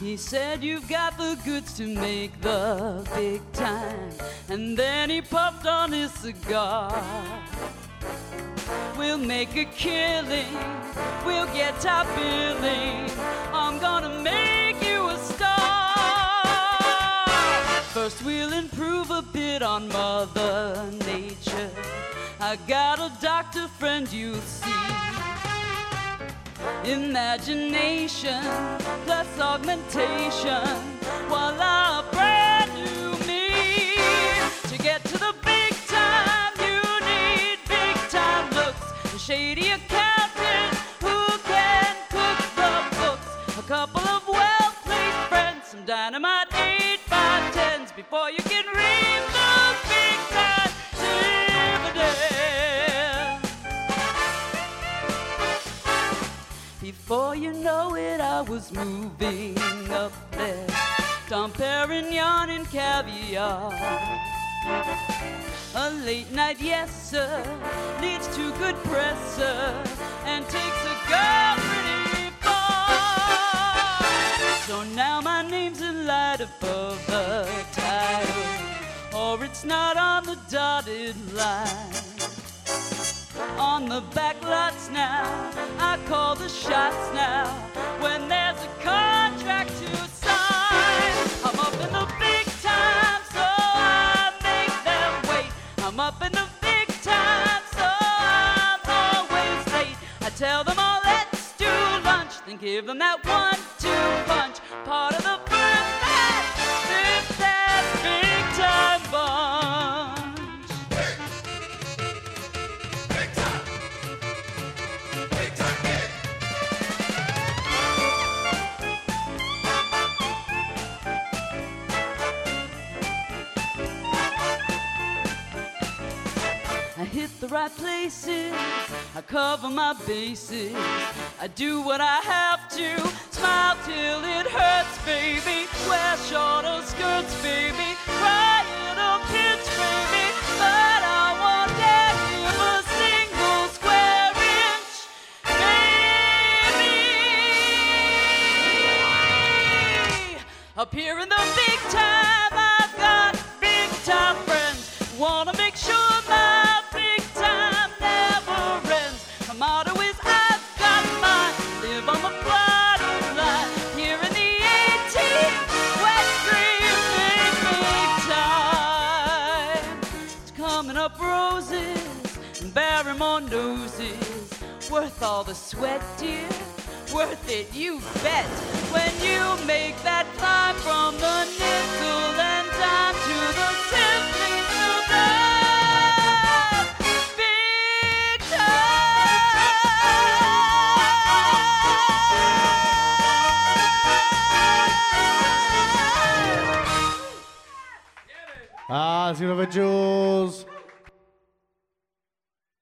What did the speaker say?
He said you've got the goods to make the big time, and then he puffed on his cigar. We'll make a killing, we'll get top billing, I'm gonna make you a star. First we'll improve a bit on Mother Nature, I got a doctor friend you'll see. Imagination plus augmentation, voila, brand new me. To get to the big time, you need big time looks, a shady accountant who can cook the books, a couple of well-placed friends, some dynamite 8x10s before you can read those big time dividends. Before you know it, I was moving up there, Dom Perignon and caviar. A late night, yes sir, leads to good press, sir, and takes a girl pretty far. So now my name's in light above the title, or it's not on the dotted line. On the back lots now, I call the shots now, when there's a contract to sign. I'm up in the big time, so I make them wait. I'm up in the big time, so I'm always late. I tell them all, let's do lunch, then give them that 1-2 punch, part of the first batch, that big time bunch. I hit the right places, I cover my bases, I do what I have to, smile till it hurts, baby, wear shorter skirts, baby, cry in a pinch, baby, but I won't dare give a single square inch, baby. Up here in the big time, I've got big time friends, wanna make sure my big time never ends. My motto is I've got mine, live on the bottom line, here in the 18th West Street big time. It's coming up roses and Barrymore noses, worth all the sweat, dear, worth it, you bet. When you make that climb from the nickel and dime to the tipping to the big time. Ah, let's give it up for Jules.